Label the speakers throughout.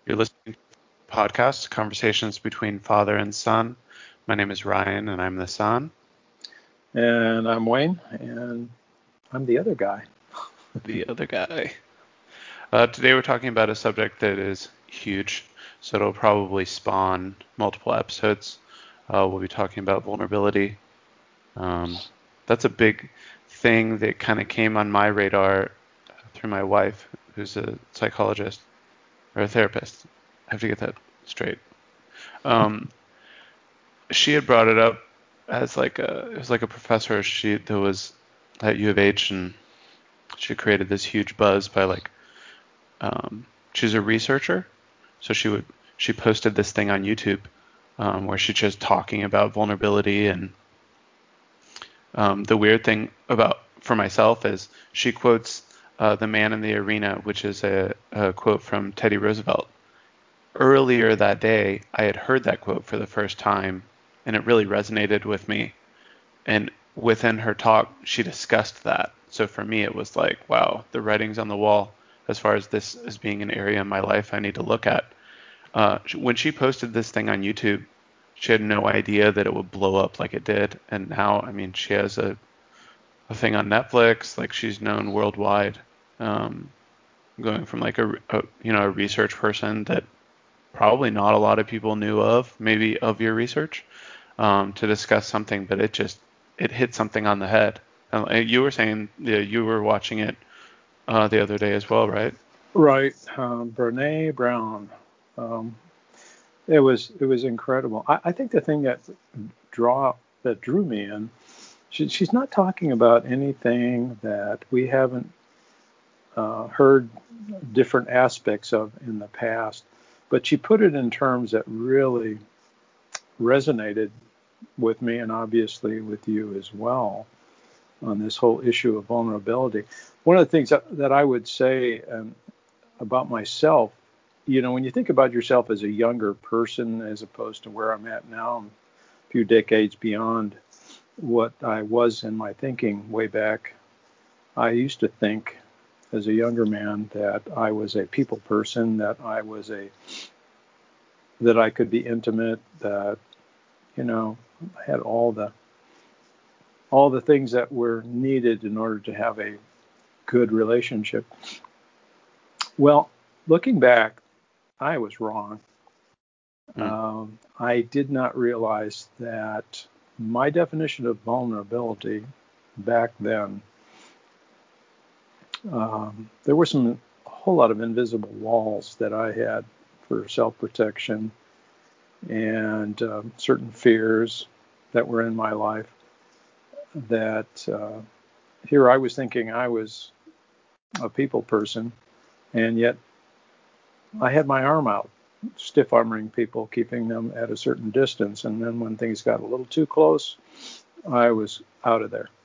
Speaker 1: You're listening to the podcast, Conversations Between Father and Son. My name is Ryan, and I'm the son.
Speaker 2: And I'm Wayne, and I'm the other guy.
Speaker 1: The other guy. Today we're talking about a subject that is huge, so it'll probably spawn multiple episodes. We'll be talking about vulnerability. That's a big thing that kind of came on my radar through my wife, who's a psychologist or a therapist. I have to get that straight. She had brought it up as it was like a professor that was at U of H, and she created this huge buzz by she's a researcher, so she posted this thing on YouTube where she's just talking about vulnerability. And the weird thing for myself is she quotes "The Man in the Arena," which is a quote from Teddy Roosevelt. Earlier that day, I had heard that quote for the first time, and it really resonated with me. And within her talk, she discussed that. So for me, it was like, wow, the writing's on the wall as far as this as being an area in my life I need to look at. When she posted this thing on YouTube, she had no idea that it would blow up like it did. And now, I mean, she has a thing on Netflix, like she's known worldwide, going from like a research person that probably not a lot of people knew of, maybe of your research, to discuss something, but it hit something on the head. You were saying you were watching it the other day as well, right?
Speaker 2: Right, Brene Brown. It was incredible. I think the thing that drew me in, she's not talking about anything that we haven't heard different aspects of in the past, but she put it in terms that really resonated with me and obviously with you as well on this whole issue of vulnerability. One of the things that I would say about myself, when you think about yourself as a younger person as opposed to where I'm at now, I'm a few decades beyond what I was in my thinking way back. I used to think as a younger man that I was a people person, that I could be intimate, that I had all the things that were needed in order to have a good relationship. Well, looking back, I was wrong. I did not realize that my definition of vulnerability back then, there were a whole lot of invisible walls that I had for self-protection and certain fears that were in my life, that here I was thinking I was a people person, and yet I had my arm out, stiff arming people, keeping them at a certain distance. And then when things got a little too close, I was out of there.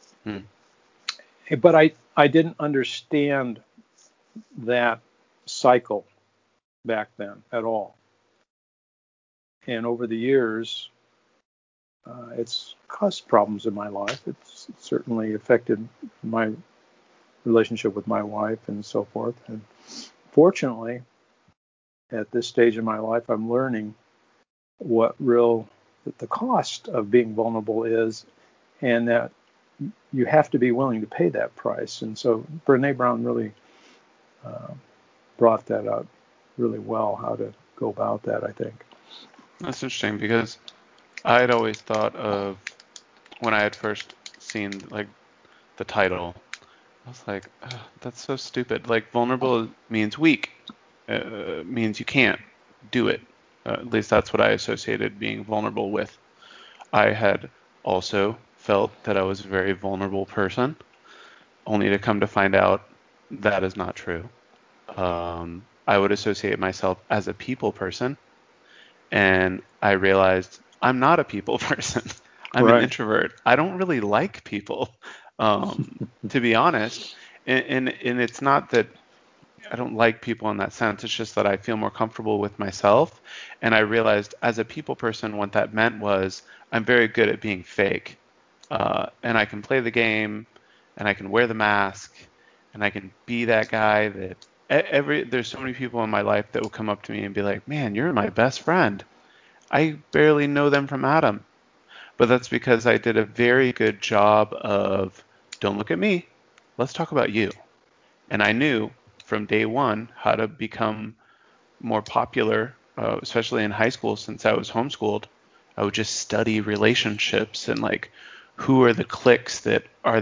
Speaker 2: But I didn't understand that cycle back then at all. And over the years, it's caused problems in my life. It's certainly affected my relationship with my wife and so forth. And fortunately, at this stage in my life, I'm learning what the cost of being vulnerable is, and that you have to be willing to pay that price. And so Brene Brown really brought that out really well, how to go about that, I think.
Speaker 1: That's interesting, because I had always thought of, when I had first seen like the title, I was like, that's so stupid. Like, vulnerable means weak. Means you can't do it. At least that's what I associated being vulnerable with. I had also felt that I was a very vulnerable person, only to come to find out that is not true. I would associate myself as a people person, and I realized I'm not a people person. I'm an introvert. I don't really like people, to be honest. And it's not that I don't like people in that sense. It's just that I feel more comfortable with myself. And I realized as a people person, what that meant was I'm very good at being fake. And I can play the game, and I can wear the mask, and I can be that guy that there's so many people in my life that will come up to me and be like, "Man, you're my best friend. I barely know them from Adam." But that's because I did a very good job of, don't look at me, let's talk about you. And I knew from day one how to become more popular, especially in high school since I was homeschooled. I would just study relationships and like who are the cliques that are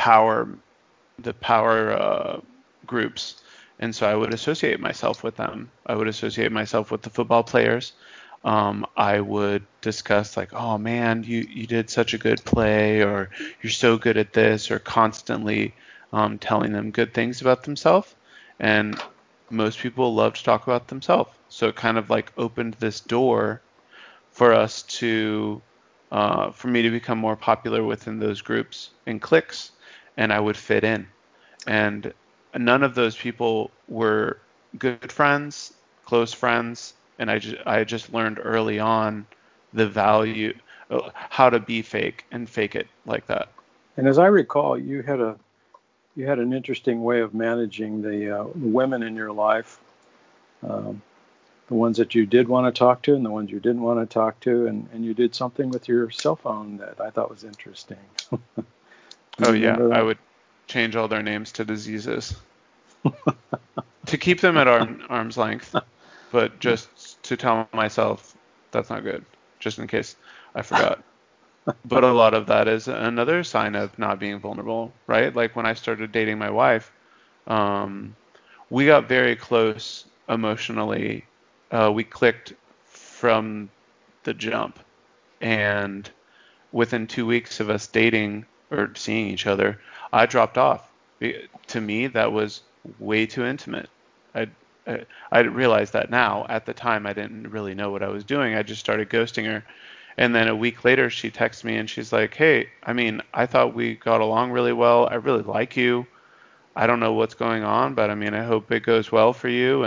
Speaker 1: the power groups. And so I would associate myself with them. I would associate myself with the football players. I would discuss like, oh man, you did such a good play, or you're so good at this, or constantly telling them good things about themselves. And most people love to talk about themselves. So it kind of like opened this door for us for me to become more popular within those groups and cliques, and I would fit in. And none of those people were good friends, close friends, and I just learned early on the value, how to be fake and fake it like that.
Speaker 2: And as I recall, you had an interesting way of managing the women in your life, um, the ones that you did want to talk to and the ones you didn't want to talk to, and you did something with your cell phone that I thought was interesting. Do
Speaker 1: Oh
Speaker 2: you
Speaker 1: yeah,
Speaker 2: remember
Speaker 1: I
Speaker 2: that?
Speaker 1: would change all their names to diseases to keep them at arm's length, but just to tell myself that's not good, just in case I forgot. But a lot of that is another sign of not being vulnerable, right? Like when I started dating my wife, um, we got very close emotionally. We clicked from the jump, and within 2 weeks of us dating or seeing each other, I dropped off. To me, that was way too intimate. I, I realized that now. At the time, I didn't really know what I was doing. I just started ghosting her. And then a week later, she texts me and she's like, "Hey, I mean, I thought we got along really well. I really like you. I don't know what's going on, but I mean, I hope it goes well for you."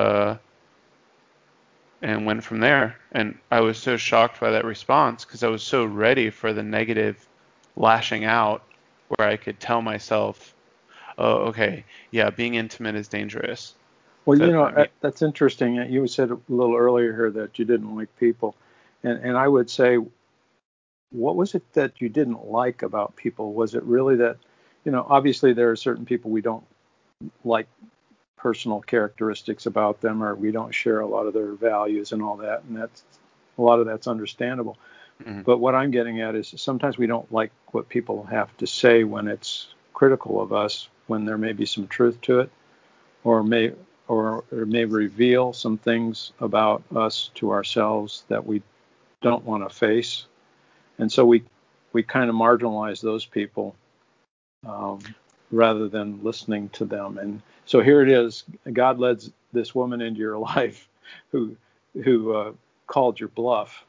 Speaker 1: And went from there. And I was so shocked by that response because I was so ready for the negative lashing out where I could tell myself, "Oh, okay, yeah, being intimate is dangerous."
Speaker 2: Well,
Speaker 1: That I mean,
Speaker 2: that's interesting. You said a little earlier here that you didn't like people, and I would say, what was it that you didn't like about people? Was it really that, obviously there are certain people we don't like personal characteristics about them, or we don't share a lot of their values and all that, and that's a lot of that's understandable.
Speaker 1: mhm.
Speaker 2: But what I'm getting at is sometimes we don't like what people have to say when it's critical of us, when there may be some truth to it, or may reveal some things about us to ourselves that we don't want to face, and so we kind of marginalize those people, um, rather than listening to them. And so here it is: God led this woman into your life, who called your bluff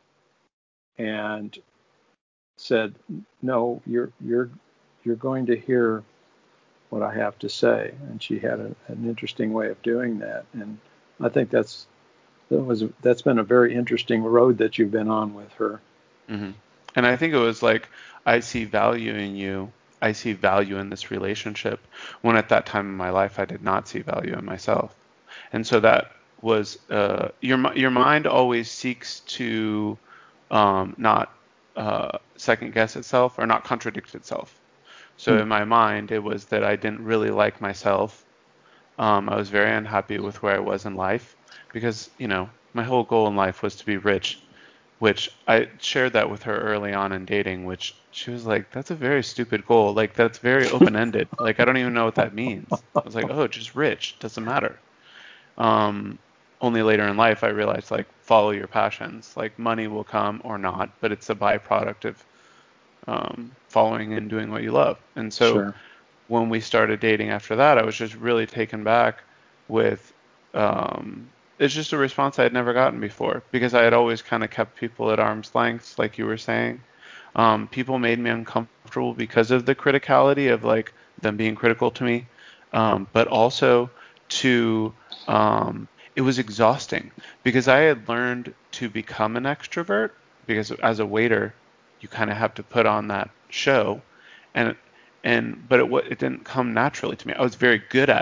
Speaker 2: and said, "No, you're going to hear what I have to say." And she had an interesting way of doing that, and I think that's been a very interesting road that you've been on with her.
Speaker 1: Hmm. And I think it was like, I see value in you. I see value in this relationship. When at that time in my life, I did not see value in myself. And so that was your mind always seeks to not second guess itself or not contradict itself. So
Speaker 2: Hmm.
Speaker 1: in my mind, it was that I didn't really like myself. I was very unhappy with where I was in life because, my whole goal in life was to be rich, which I shared that with her early on in dating, which she was like, "That's a very stupid goal. Like, that's very open-ended. Like, I don't even know what that means." I was like, "Oh, just rich. Doesn't matter." Um, Only later in life I realized, like, follow your passions. Like, money will come or not, but it's a byproduct of following and doing what you love. And so
Speaker 2: Sure.
Speaker 1: when we started dating after that, I was just really taken back with it's just a response I had never gotten before because I had always kind of kept people at arm's length, like you were saying. People made me uncomfortable because of the criticality of like them being critical to me, but also to it was exhausting because I had learned to become an extrovert because as a waiter, you kind of have to put on that show, and but it didn't come naturally to me. I was very good at it,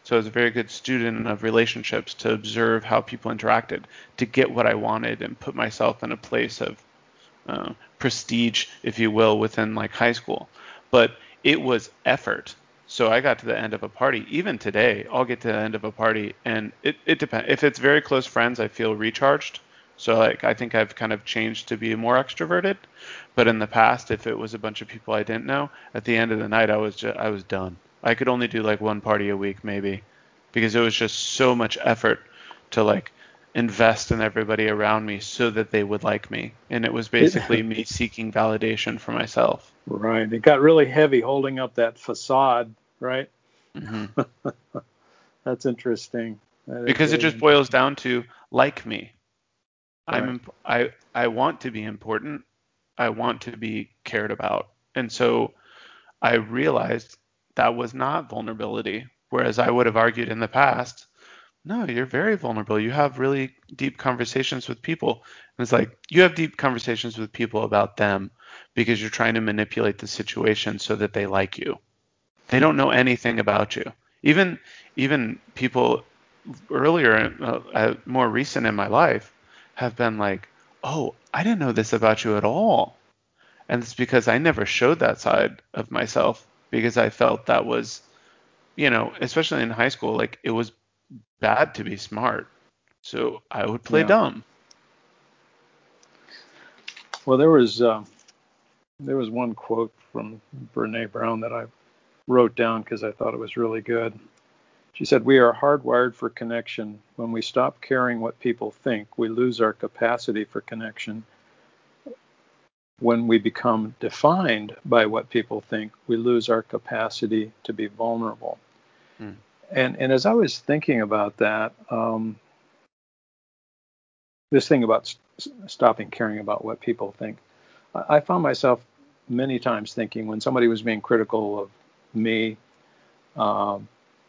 Speaker 1: So I was a very good student of relationships to observe how people interacted, to get what I wanted and put myself in a place of prestige, if you will, within like high school. But it was effort. So I got to the end of a party. Even today, I'll get to the end of a party, and it depends. If it's very close friends, I feel recharged. So like I think I've kind of changed to be more extroverted. But in the past, if it was a bunch of people I didn't know, at the end of the night, I was done. I could only do like one party a week maybe, because it was just so much effort to like invest in everybody around me so that they would like me. And it was
Speaker 2: It,
Speaker 1: basically me seeking validation for myself.
Speaker 2: right. It got really heavy holding up that facade, right?
Speaker 1: Hmm.
Speaker 2: That's interesting. That is
Speaker 1: Because it
Speaker 2: really
Speaker 1: just boils
Speaker 2: interesting.
Speaker 1: down to like me.
Speaker 2: Right.
Speaker 1: I want to be important. I want to be cared about. And so I realized that was not vulnerability. Whereas I would have argued in the past, no, you're very vulnerable. You have really deep conversations with people. And it's like you have deep conversations with people about them because you're trying to manipulate the situation so that they like you. They don't know anything about you. Even even people earlier, more recent in my life, have been like, "Oh, I didn't know this about you at all." And it's because I never showed that side of myself because I felt that was, especially in high school, like it was bad to be smart. So I would play
Speaker 2: Yeah.
Speaker 1: dumb.
Speaker 2: Well, there was one quote from Brene Brown that I wrote down because I thought it was really good. She said, "We are hardwired for connection. When we stop caring what people think, we lose our capacity for connection. When we become defined by what people think, we lose our capacity to be vulnerable."
Speaker 1: Mm,
Speaker 2: And as I was thinking about that, this thing about stopping caring about what people think, I found myself many times thinking when somebody was being critical of me, um,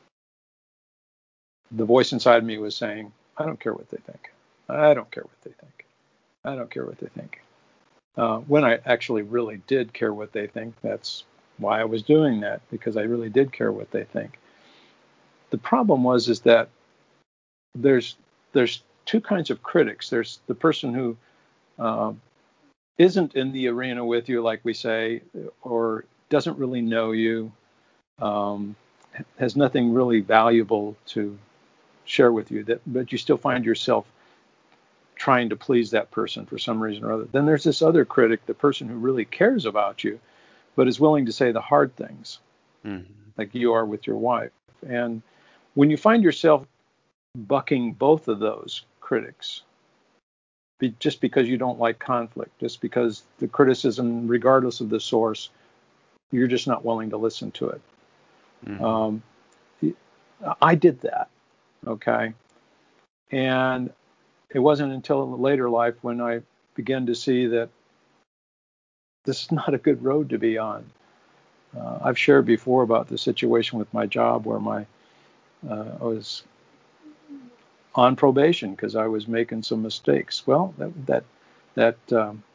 Speaker 2: the voice inside me was saying, "I don't care what they think. I don't care what they think. I don't care what they think." When I actually really did care what they think, that's why I was doing that, because I really did care what they think. The problem was is that there's there's two kinds of critics. There's the person who uh, isn't in the arena with you, like we say, or doesn't really know you, um, has nothing really valuable to share with you, but you still find yourself trying to please that person for some reason or other. Then there's this other critic, the person who really cares about you, but is willing to say the hard things,
Speaker 1: mm,
Speaker 2: like you are with your wife. And when you find yourself bucking both of those critics, just because you don't like conflict, just because the criticism, regardless of the source, you're just not willing to listen to it.
Speaker 1: mm,
Speaker 2: Um, I did that, okay? And it wasn't until later life when I began to see that this is not a good road to be on. I've shared before about the situation with my job where I was on probation because I was making some mistakes. Well, that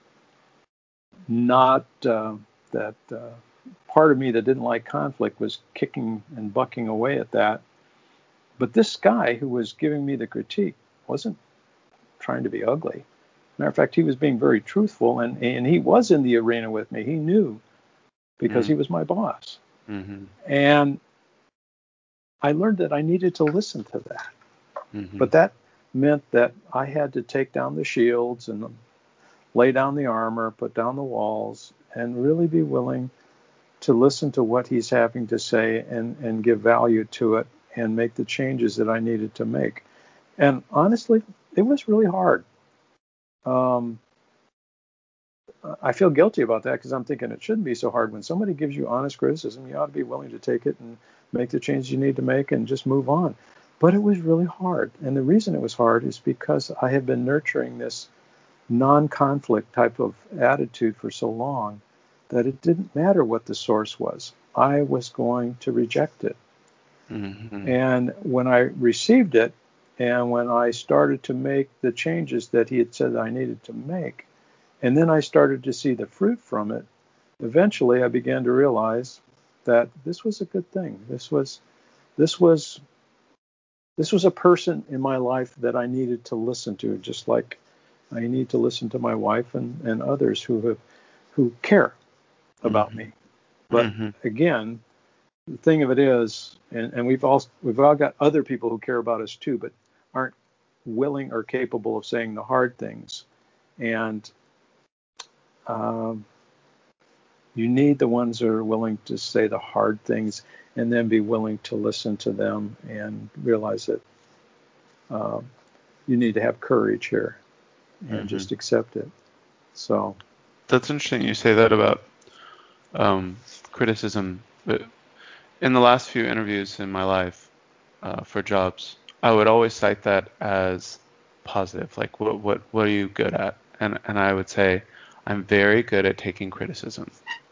Speaker 2: not that part of me that didn't like conflict was kicking and bucking away at that. But this guy who was giving me the critique wasn't trying to be ugly. Matter of fact, he was being very truthful, and he was in the arena with me. He knew because he
Speaker 1: mm,
Speaker 2: was my boss.
Speaker 1: mm,
Speaker 2: And I learned that I needed to listen to that. But
Speaker 1: mm,
Speaker 2: that meant that I had to take down the shields and lay down the armor, put down the walls, and really be willing to listen to what he's having to say and give value to it and make the changes that I needed to make. And honestly, it was really hard. Um, I feel guilty about that because I'm thinking it shouldn't be so hard. When somebody gives you honest criticism, you ought to be willing to take it and make the changes you need to make and just move on. But it was really hard. And the reason it was hard is because I had been nurturing this non-conflict type of attitude for so long that it didn't matter what the source was. I was going to reject it.
Speaker 1: mm,
Speaker 2: And when I received it, and when I started to make the changes that he had said I needed to make, and then I started to see the fruit from it, eventually I began to realize that this was a good thing. This was This was a person in my life that I needed to listen to, just like I need to listen to my wife and others who care about
Speaker 1: Mm-hmm.
Speaker 2: me. But
Speaker 1: Mm-hmm.
Speaker 2: again, the thing of it is, and we've all got other people who care about us too, but aren't willing or capable of saying the hard things. And um, you need the ones that are willing to say the hard things and then be willing to listen to them and realize that um, you need to have courage here and
Speaker 1: Mm-hmm.
Speaker 2: just accept it. So
Speaker 1: That's interesting you say that about criticism. But in the last few interviews in my life for jobs, I would always cite that as positive. Like, what are you good at? And I would say, I'm very good at taking criticism.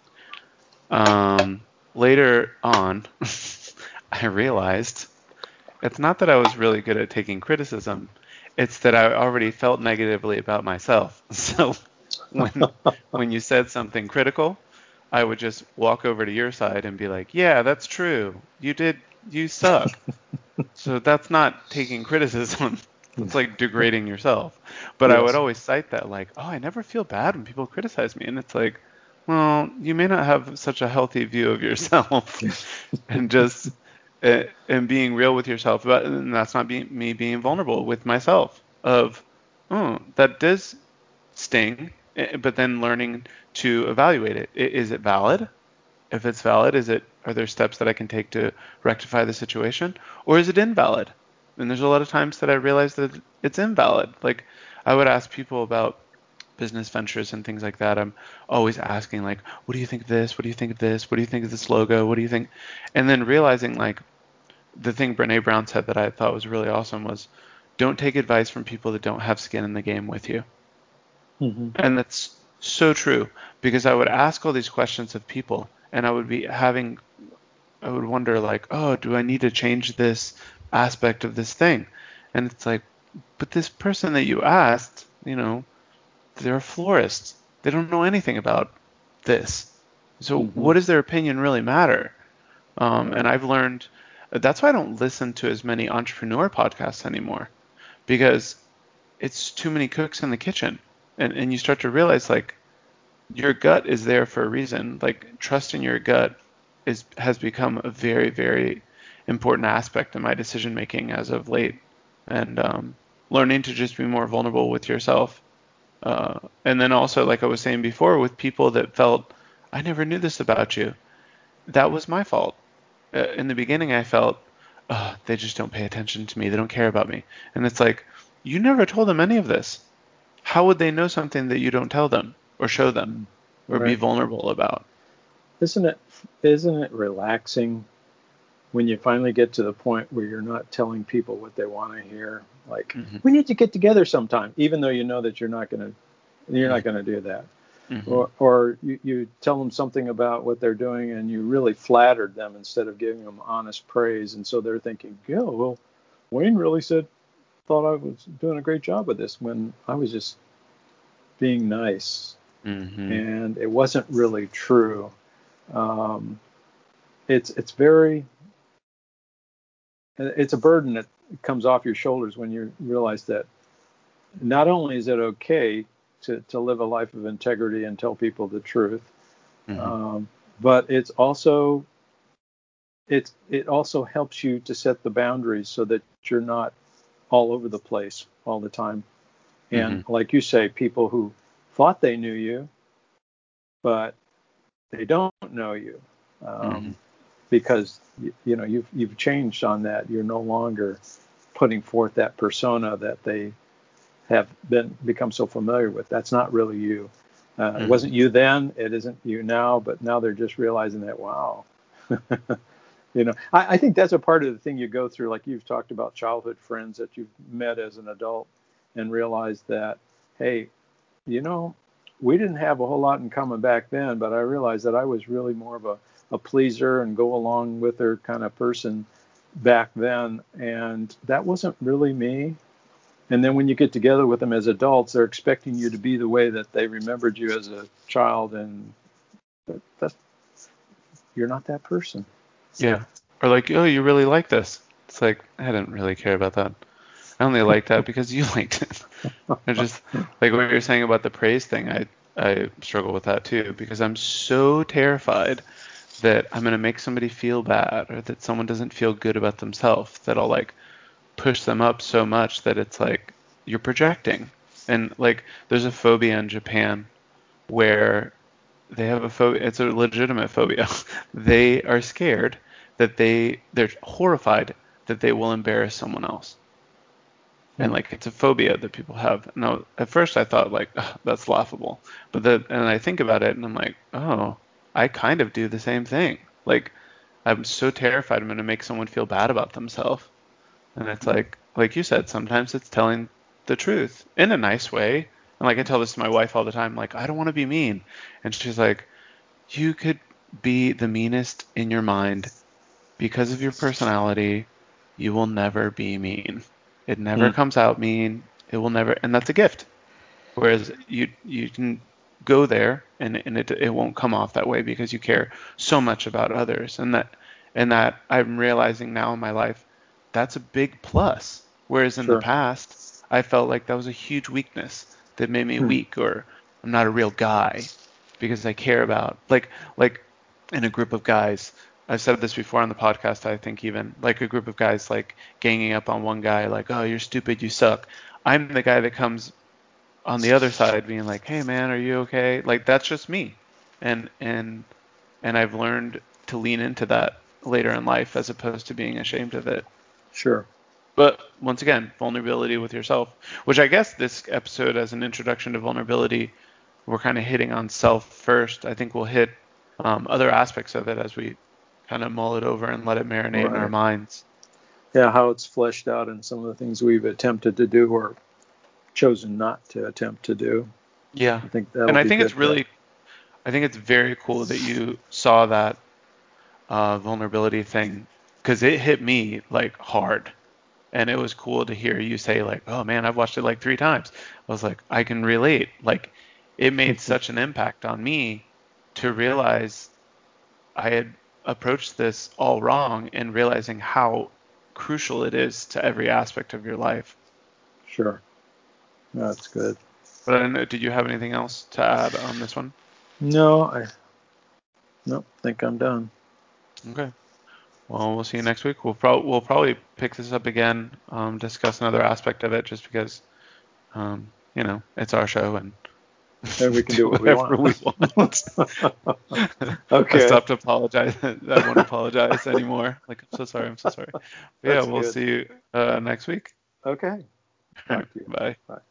Speaker 1: Later on, I realized it's not that I was really good at taking criticism. It's that I already felt negatively about myself. So when when you said something critical, I would just walk over to your side and be like, "Yeah, that's true. You suck." So that's not taking criticism. That's like degrading yourself. But I would
Speaker 2: yes.
Speaker 1: always cite that like, "Oh, I never feel bad when people criticize me." And it's like, well, you may not have such a healthy view of yourself and just and being real with yourself about, and that's not me being vulnerable with myself of, oh, that does sting, but then learning to evaluate it. Is it valid? If it's valid, are there steps that I can take to rectify the situation, or is it invalid? And there's a lot of times that I realize that it's invalid. Like I would ask people about business ventures and things like that. I'm always asking like, what do you think of this? What do you think of this? What do you think of this logo? What do you think? And then realizing like the thing Brene Brown said that I thought was really awesome was, don't take advice from people that don't have skin in the game with you.
Speaker 2: Mm-hmm.
Speaker 1: And that's so true because I would ask all these questions of people and I would wonder like, oh, do I need to change this aspect of this thing? And it's like, but this person that you asked, they're a florist. They don't know anything about this. So
Speaker 2: Mm-hmm.
Speaker 1: what does their opinion really matter? And
Speaker 2: Right.
Speaker 1: I've learned that's why I don't listen to as many entrepreneur podcasts anymore because it's too many cooks in the kitchen. And you start to realize like your gut is there for a reason. Like trust in your gut has become a very, very important aspect of my decision making as of late. And learning to just be more vulnerable with yourself. And then also, like I was saying before, with people that felt, I never knew this about you. That was my fault. In the beginning, I felt, oh, they just don't pay attention to me. They don't care about me. And it's like, you never told them any of this. How would they know something that you don't tell them or show them or be
Speaker 2: Right.
Speaker 1: vulnerable about?
Speaker 2: Isn't it relaxing when you finally get to the point where you're not telling people what they want to hear? Like,
Speaker 1: Hmm.
Speaker 2: we need to get together sometime, even though you know that you're not
Speaker 1: Hmm.
Speaker 2: going to do that.
Speaker 1: Hmm.
Speaker 2: Or you tell them something about what they're doing and you really flattered them instead of giving them honest praise. And so they're thinking, yeah, well, Wayne really thought I was doing a great job with this when I was just being nice.
Speaker 1: Hmm.
Speaker 2: And it wasn't really true. Um, it's very, it's a burden that comes off your shoulders when you realize that not only is it okay to live a life of integrity and tell people the truth,
Speaker 1: Hmm.
Speaker 2: um, but it also helps you to set the boundaries so that you're not all over the place all the time.
Speaker 1: Hmm.
Speaker 2: And like you say, people who thought they knew you, but they don't know you,
Speaker 1: Hmm.
Speaker 2: because you've changed on that. You're no longer putting forth that persona that they have become so familiar with. That's not really you. It
Speaker 1: Hmm.
Speaker 2: wasn't you then. It isn't you now. But now they're just realizing that, wow. I think that's a part of the thing you go through. Like you've talked about childhood friends that you've met as an adult and realized that, hey, you know, we didn't have a whole lot in common back then, but I realized that I was really more of a pleaser and go along with her kind of person back then. And that wasn't really me. And then when you get together with them as adults, they're expecting you to be the way that they remembered you as a child. And that's, you're not that person.
Speaker 1: Yeah. Or like, oh, you really like this. It's like, I didn't really care about that. I only liked that because you liked it. I just, like what you're saying about the praise thing, I struggle with that too, because I'm so terrified that I'm going to make somebody feel bad or that someone doesn't feel good about themselves that I'll like push them up so much that it's like you're projecting. And like there's a phobia in Japan where they have a phobia, it's a legitimate phobia. They are scared that they're horrified that they will embarrass someone else. And
Speaker 2: Hmm.
Speaker 1: like it's a phobia that people have. Now, at first I thought like, "Ugh, that's laughable," and I think about it and I'm like, oh, I kind of do the same thing. Like I'm so terrified I'm going to make someone feel bad about themselves. And it's like you said, sometimes it's telling the truth in a nice way. And like I tell this to my wife all the time, like I don't want to be mean, and she's like, you could be the meanest in your mind because of your personality. You will never be mean. It never
Speaker 2: Hmm.
Speaker 1: comes out mean. It will never, and that's a gift. Whereas you can go there and it won't come off that way because you care so much about others, and that I'm realizing now in my life that's a big plus. Whereas in the
Speaker 2: Sure.
Speaker 1: past I felt like that was a huge weakness that made me
Speaker 2: Hmm.
Speaker 1: weak, or I'm not a real guy because I care about like in a group of guys. I've said this before on the podcast, I think, even like a group of guys like ganging up on one guy like, oh, you're stupid, you suck. I'm the guy that comes on the other side being like, "Hey man, are you okay?" Like that's just me. And and and I've learned to lean into that later in life as opposed to being ashamed of it.
Speaker 2: Sure.
Speaker 1: But once again, vulnerability with yourself, which I guess this episode as an introduction to vulnerability, we're kind of hitting on self first. I think we'll hit other aspects of it as we kind of mull it over and let it marinate in our
Speaker 2: Right.
Speaker 1: minds.
Speaker 2: Yeah, how it's fleshed out in some of the things we've attempted to do or chosen not to attempt to do.
Speaker 1: Yeah.
Speaker 2: I think that'll
Speaker 1: And
Speaker 2: be good for us.
Speaker 1: I think it's very cool that you saw that vulnerability thing because it hit me like hard. And it was cool to hear you say like, "Oh man, I've watched it like 3 times." I was like, I can relate. Like, it made such an impact on me to realize I had approached this all wrong and realizing how crucial it is to every aspect of your life.
Speaker 2: Sure. That's good.
Speaker 1: But I don't know, did you have anything else to add on this one?
Speaker 2: No, I no think I'm done.
Speaker 1: Okay. Well, we'll see you next week. We'll probably pick this up again, discuss another aspect of it, just because it's our show and
Speaker 2: And we can
Speaker 1: do
Speaker 2: do what we
Speaker 1: whatever
Speaker 2: want.
Speaker 1: we want. I
Speaker 2: Okay.
Speaker 1: stopped apologize. I won't apologize anymore. Like, I'm so sorry. I'm so sorry. But yeah,
Speaker 2: That's
Speaker 1: we'll
Speaker 2: good.
Speaker 1: see you next week.
Speaker 2: Okay.
Speaker 1: All right,
Speaker 2: Talk to you.
Speaker 1: bye.
Speaker 2: Bye.